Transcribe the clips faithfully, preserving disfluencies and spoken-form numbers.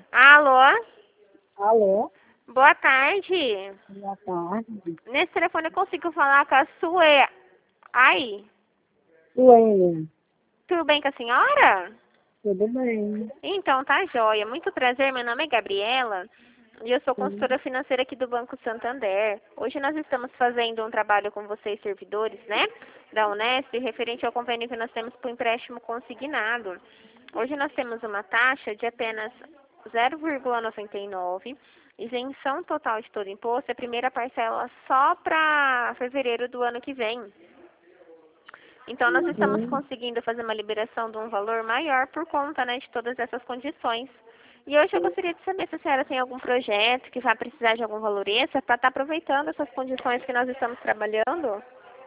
Alô? Alô? Boa tarde. Boa tarde. Nesse telefone eu consigo falar com a sua... Ai, Suene, tudo bem com a senhora? tudo bem? Então, tá joia. Muito prazer, meu nome é Gabriela e eu sou Sim. consultora financeira aqui do Banco Santander. Hoje nós estamos fazendo um trabalho com vocês, servidores, né, da Unesp, referente ao convênio que nós temos para o empréstimo consignado. Hoje nós temos uma taxa de apenas zero vírgula noventa e nove, isenção total de todo imposto, a primeira parcela só para fevereiro do ano que vem. Então, nós estamos Uhum. conseguindo fazer uma liberação de um valor maior por conta, né, de todas essas condições. E hoje eu gostaria de saber se a senhora tem algum projeto que vai precisar de algum valor extra para estar aproveitando essas condições que nós estamos trabalhando.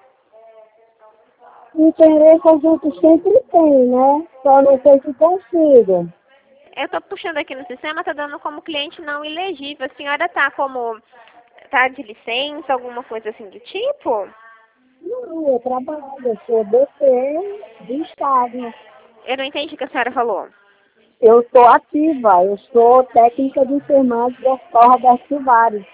Interesse a gente sempre tem, né? Só não sei se consigo. Eu estou puxando aqui no sistema, está dando como cliente não elegível. A senhora está como... Está de licença, alguma coisa assim do tipo? Não, eu trabalho, eu sou D C do Estado. Eu não entendi o que a senhora falou. Eu sou ativa, eu sou técnica de enfermagem da Escola da Arquivários.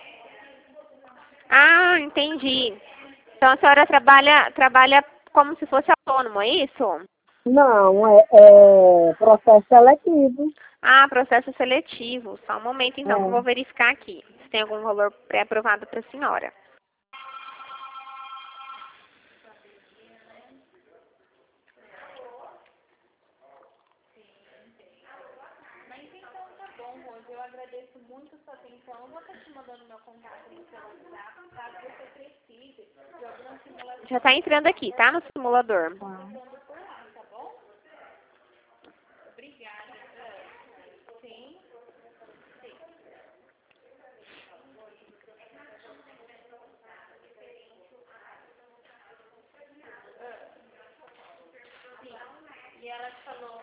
Ah, entendi. Então a senhora trabalha, trabalha como se fosse autônomo, é isso? Não, é, é processo seletivo. Ah, processo seletivo. Só um momento, então, que eu É. vou verificar aqui se tem algum valor pré-aprovado para a senhora. Eu agradeço muito a sua atenção. Eu vou estar te mandando meu contato no seu WhatsApp, caso você precise de alguma simulação. Já está entrando aqui, tá? No simulador. Tá. Obrigada. Sim. E ela te falou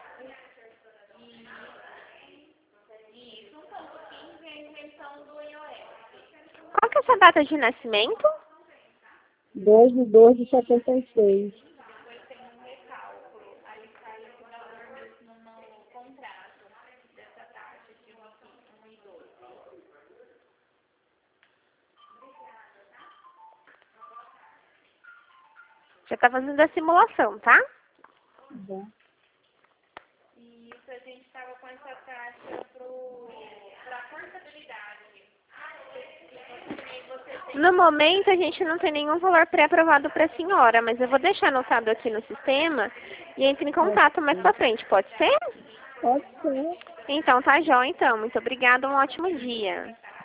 isso, um pouquinho de a invenção do I O S. Qual que é a sua data de nascimento? dois de dois de setenta e seis. Já está fazendo a simulação, tá? Bom. Isso, a gente estava com essa taxa para portabilidade. No momento, a gente não tem nenhum valor pré-aprovado para a senhora, mas eu vou deixar anotado aqui no sistema e entre em Pode contato mais ser. para frente, pode ser? Pode ser. Então, tá jóia, então. Muito obrigada, um ótimo dia.